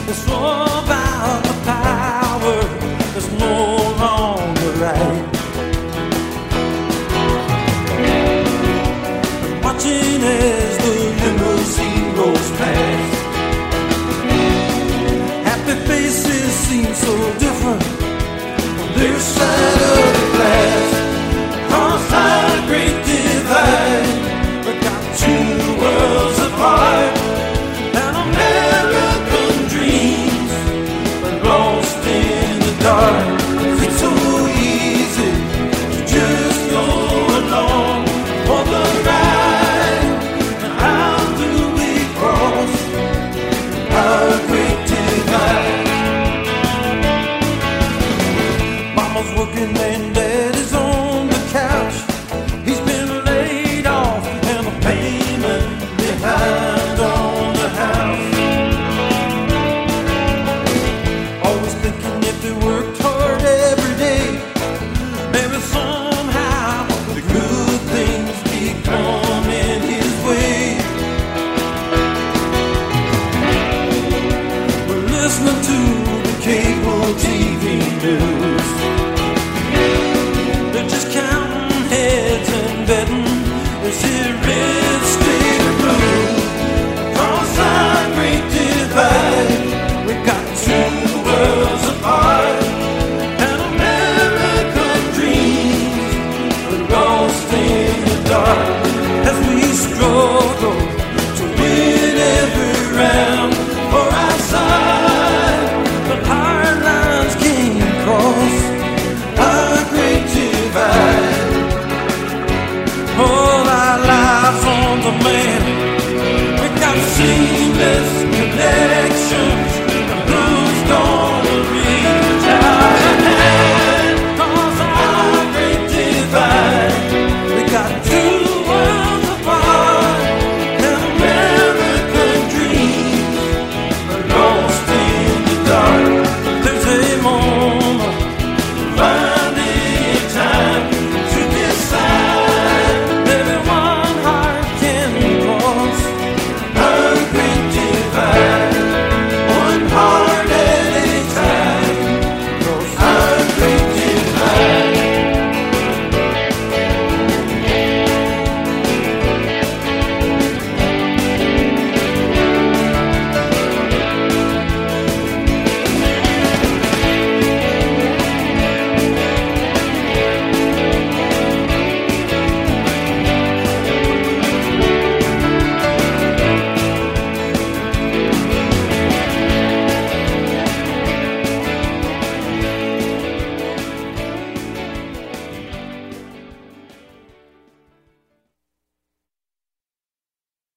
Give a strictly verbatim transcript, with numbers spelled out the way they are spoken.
It's all about the power that's no longer right. Watching as the limousine goes past, happy faces seem so different on this side of the glass. Cross-eyed, a great divide, we got two worlds apart. An American dreams, but lost in the dark. It's so easy to just go along for the ride. And how do we cross our great divide? Mama's working and daddy's on the couch. He's been laid off and a payment behind on the house. Always thinking if they worked hard every day, maybe somehow the good things be coming his way. We're listening to the cable T V news.